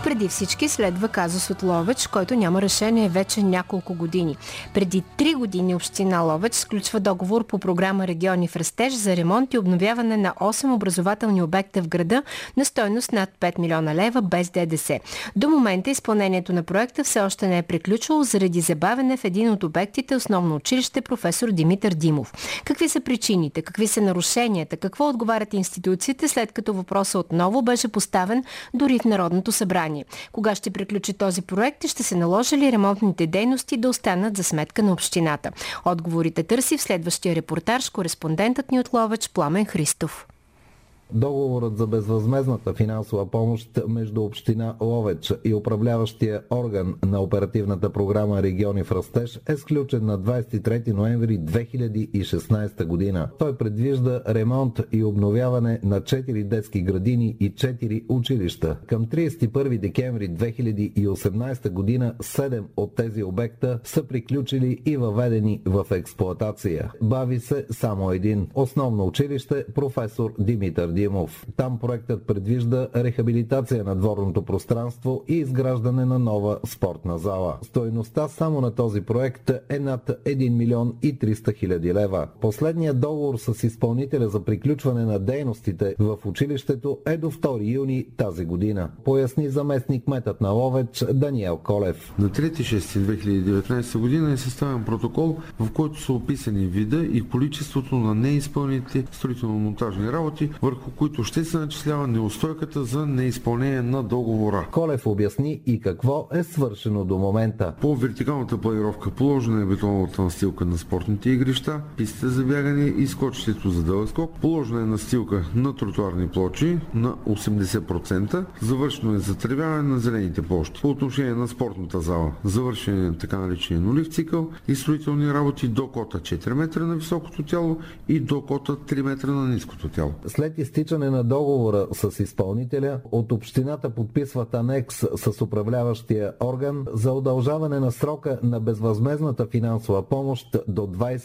Преди всички следва казус от Ловеч, който няма решение вече няколко години. Преди 3 години община Ловеч сключва договор по програма Региони в растеж за ремонт и обновяване на 8 образователни обекта в града на стойност над 5 милиона лева без ДДС. До момента изпълнението на проекта все още не е приключило заради забавене в един от обектите, основно училище професор Димитър Димов. Какви са причините, какви са нарушенията, какво отговарят институциите, след като въпросът отново беше поставен дори в Народното събрание? Кога ще приключи този проект и ще се наложи ли ремонтните дейности да останат за сметка на общината? Отговорите търси в следващия репортаж кореспондентът ни от Ловеч Пламен Христов. Договорът за безвъзмездната финансова помощ между община Ловеч и управляващия орган на оперативната програма Региони в растеж е сключен на 23 ноември 2016 година. Той предвижда ремонт и обновяване на 4 детски градини и 4 училища. Към 31 декември 2018 година 7 от тези обекта са приключили и въведени в експлоатация. Бави се само един. Основно училище професор Димитър Димов. Там проектът предвижда рехабилитация на дворното пространство и изграждане на нова спортна зала. Стойността само на този проект е над 1 милион и 300 хиляди лева. Последният договор с изпълнителя за приключване на дейностите в училището е до 2 юни тази година. Поясни заместник-кметът на Ловеч Даниел Колев. На 3.6.2019 година е съставен протокол, в който са описани вида и количеството на неизпълнените строително-монтажни работи, върху които ще се начислява неустойката за неизпълнение на договора. Колев обясни и какво е свършено до момента. По вертикалната планировка положена е бетоновата настилка на спортните игрища, пистите за бягане и скочището за дълъг скок. Положена е настилка на тротуарни плочи на 80%. Завършено е затревяване на зелените площи. По отношение на спортната зала, завършен е така наречения нулев цикъл и строителни работи до кота 4 метра на високото тяло и до кота 3 метра на ниското тяло. След изтичане на договора с изпълнителя, от общината подписват анекс с управляващия орган за удължаване на срока на безвъзмездната финансова помощ до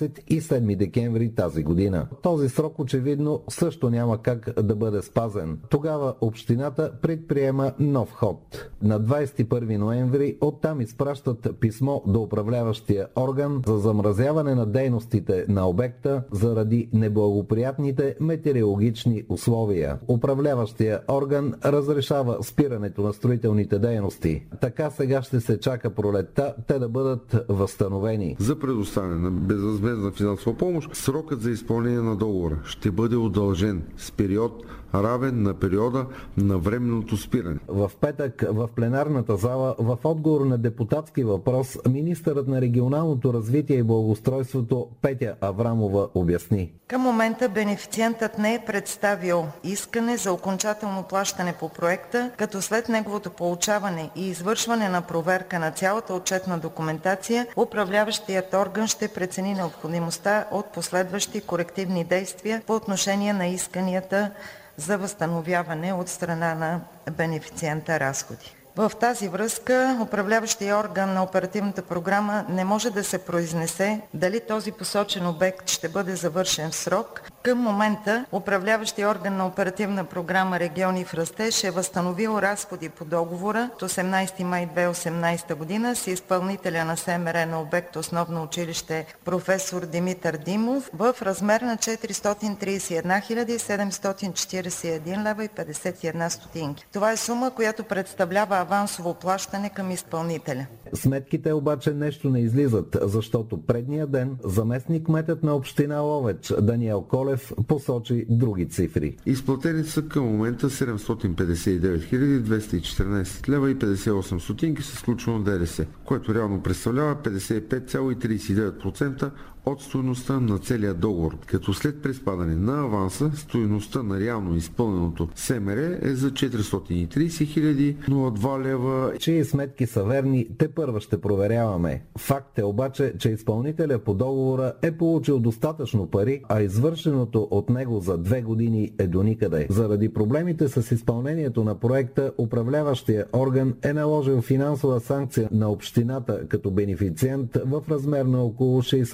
27 декември тази година. Този срок очевидно също няма как да бъде спазен. Тогава общината предприема нов ход. На 21 ноември оттам изпращат писмо до управляващия орган за замразяване на дейностите на обекта заради неблагоприятните метеорологични условия. Управляващия орган разрешава спирането на строителните дейности. Така сега ще се чака пролетта те да бъдат възстановени. За предоставяне на безвъзмездна финансова помощ, срокът за изпълнение на договора ще бъде удължен с период равен на периода на временното спиране. В петък в пленарната зала, в отговор на депутатски въпрос, министърът на регионалното развитие и благоустройството Петя Аврамова обясни. Към момента бенефициентът не е представил искане за окончателно плащане по проекта, като след неговото получаване и извършване на проверка на цялата отчетна документация, управляващият орган ще прецени необходимостта от последващи корективни действия по отношение на исканията за възстановяване от страна на бенефициента разходи. В тази връзка управляващия орган на оперативната програма не може да се произнесе дали този посочен обект ще бъде завършен в срок. Към момента управляващия орган на оперативна програма Региони в растеж е възстановил разходи по договора от 18 май 2018 година с изпълнителя на СМР на обект Основно училище професор Димитър Димов в размер на 431 741 лева и 51 стотинки. Това е сума, която представлява авансово плащане към изпълнителя. Сметките обаче нещо не излизат, защото предния ден заместник-кметът на община Ловеч Даниел Колев посочи други цифри. Изплатени са към момента 759 214 лева и 58 стотинки с включено ДДС, което реално представлява 55,39% от стойността на целия договор, като след приспадане на аванса стойността на реално изпълненото СМР е за 430 002 лева. Чии сметки са верни, те първа ще проверяваме. Факт е обаче, че изпълнителя по договора е получил достатъчно пари, а извършеното от него за 2 години е до никъде. Заради проблемите с изпълнението на проекта, управляващия орган е наложил финансова санкция на общината като бенефициент в размер на около 68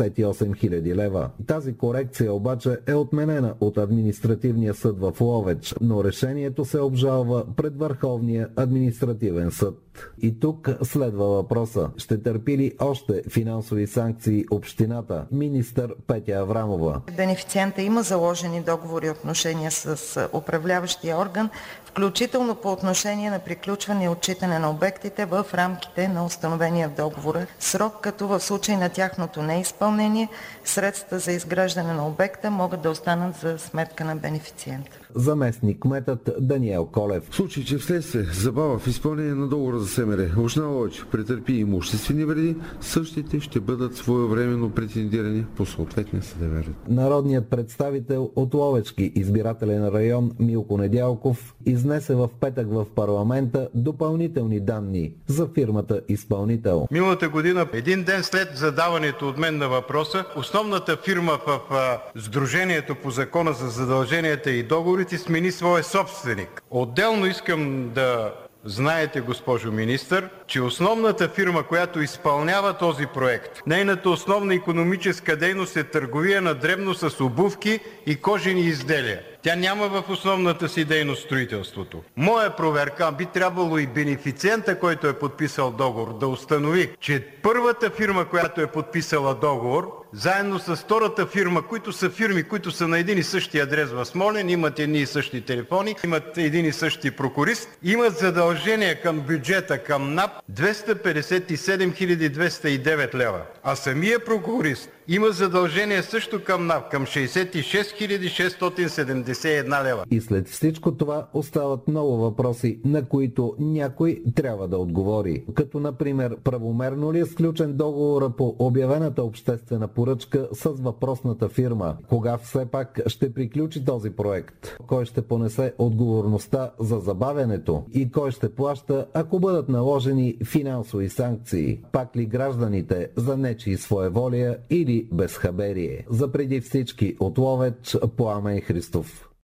8000 лева. Тази корекция обаче е отменена от административния съд в Ловеч, но решението се обжалва пред Върховния административен съд. И тук следва въпроса: ще търпи ли още финансови санкции общината? Министър Петя Аврамова. Бенефициента има заложени договори и отношения с управляващия орган, включително по отношение на приключване и отчитане на обектите в рамките на установения в договора срок, като в случай на тяхното неизпълнение средствата за изграждане на обекта могат да останат за сметка на бенефициента. Заместник кметът Даниел Колев. В случай, че вследствие забава в изпълнение на договора за СМР община Ловеч претърпи имуществени вреди, същите ще бъдат своевременно претендирани по съответния съдебен ред. Народният представител от Ловечки избирателен район Милко Недялков изнесе в петък в парламента допълнителни данни за фирмата изпълнител. Миналата година, един ден след задаването от мен на въпроса, основната фирма в Сдружението по Закона за задълженията и договорите смени своя собственик. Отделно искам да знаете, госпожо министър, че основната фирма, която изпълнява този проект, нейната основна икономическа дейност е търговия на дребно с обувки и кожени изделия. Тя няма в основната си дейност строителството. Моя проверка, би трябвало и бенефициента, който е подписал договор, да установи, че първата фирма, която е подписала договор, заедно с втората фирма, които са фирми, които са на един и същи адрес в Смолян, имат едни и същи телефони, имат един и същи прокурист, имат задължение към бюджета, към НАП 257 209 лева. А самия прокурист има задължение също към НАП, към 66 671 лева. И след всичко това остават много въпроси, на които някой трябва да отговори. Като например, правомерно ли е сключен договора по обявената обществена поръчка с въпросната фирма? Кога все пак ще приключи този проект? Кой ще понесе отговорността за забавянето? И кой ще плаща, ако бъдат наложени финансови санкции? Пак ли гражданите за нечии своеволия или безхаберие? За преди всички от Ловеч, Пламен Христов.